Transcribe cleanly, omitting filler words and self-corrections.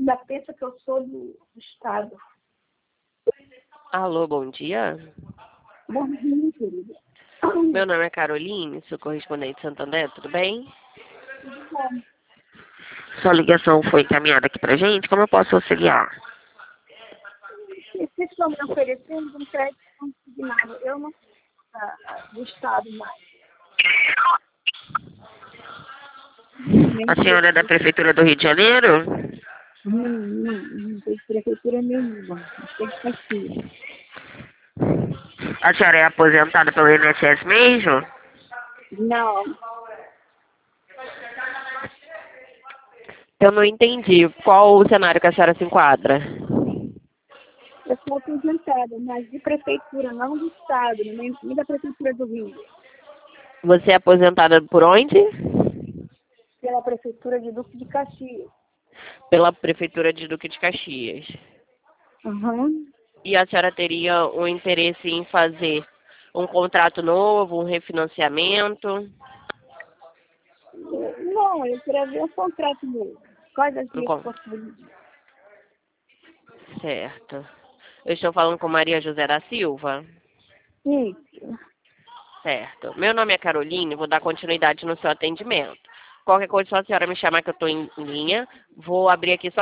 ainda pensa que eu sou do Estado. Alô, bom dia. Bom dia, querida. Meu nome é Caroline, sou correspondente de Santander, tudo bem? Sua ligação foi encaminhada aqui pra gente, como eu posso auxiliar? Vocês estão me oferecendo um crédito consignado. Eu não sou do Estado mais. A senhora é da Prefeitura do Rio de Janeiro? Não tem prefeitura nenhuma. Tem que aqui. A senhora é aposentada pelo INSS mesmo? Não. Eu não entendi. Qual o cenário que a senhora se enquadra? Eu sou aposentada, mas de prefeitura, não do Estado, nem da Prefeitura do Rio. Você é aposentada por onde? Pela Prefeitura de Duque de Caxias. Pela Prefeitura de Duque de Caxias. Uhum. E a senhora teria um interesse em fazer um contrato novo, um refinanciamento? Não, eu queria ver o contrato mesmo. Quais as minhas Com- possibilidades? Certo. Eu estou falando com Maria José da Silva? Isso. Certo. Meu nome é Caroline, vou dar continuidade no seu atendimento. Qualquer coisa, só a senhora me chamar que eu estou em linha. Vou abrir aqui só